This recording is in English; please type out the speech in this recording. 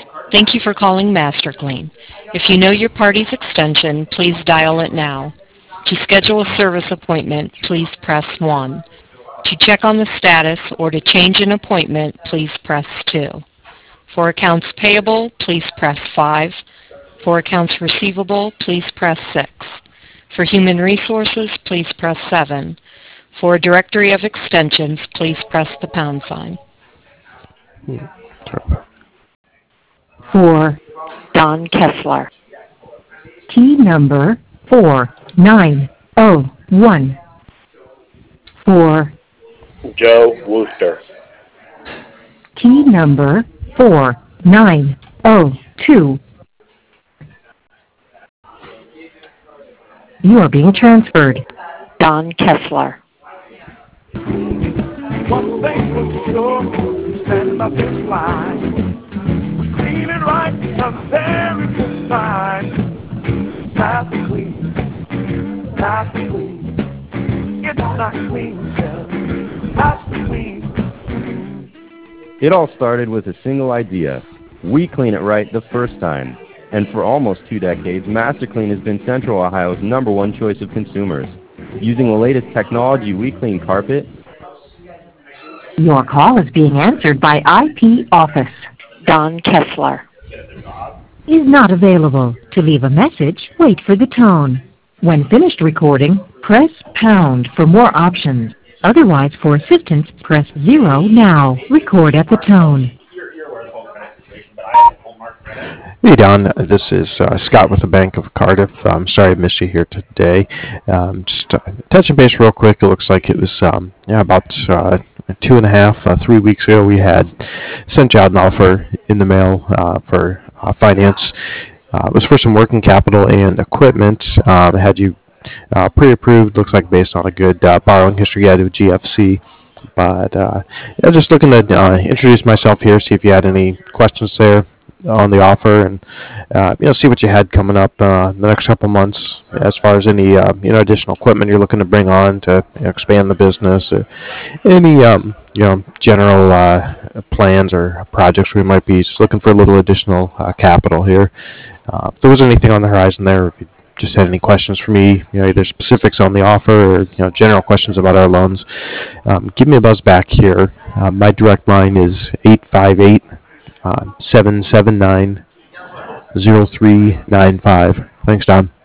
Thank you for calling MasterClean. If you know your party's extension, please dial it now. To schedule a service appointment, please press 1. To check on the status or to change an appointment, please press 2. For accounts payable, please press 5. For accounts receivable, please press 6. For human resources, please press 7. For a directory of extensions, please press the pound sign. For Don Kessler. Key number 4901. For Joe Wooster. key number 4902. You are being transferred. Don Kessler. One thing was sure, standing up in line, feeling right, a very good time. Not clean, not clean. It's not clean, not clean. It all started with a single idea. We clean it right the first time. And for almost 2 decades, MasterClean has been Central Ohio's #1 choice of consumers. Using the latest technology, we clean carpet. Your call is being answered by IP Office. Don Kessler. Is not available. To leave a message, wait for the tone. When finished recording, press pound for more options. Otherwise, for assistance, press 0 now. Record at the tone. Hey Don, this is Scott with the Bank of Cardiff. I'm sorry I missed you here today. Just touching base real quick. It looks like it was about 2.5, 3 weeks ago. We had sent you out an offer in the mail for finance. It was for some working capital and equipment. Had you pre-approved. Looks like based on a good borrowing history you had with GFC. But just looking to introduce myself here, see if you had any questions there on the offer, and see what you had coming up the next couple months as far as any additional equipment you're looking to bring on to expand the business, or any general plans or projects we might be just looking for a little additional capital here. If there was anything on the horizon there, if you just had any questions for me, either specifics on the offer or general questions about our loans, give me a buzz back here. My direct line is 858 779 0395. Thanks, Don.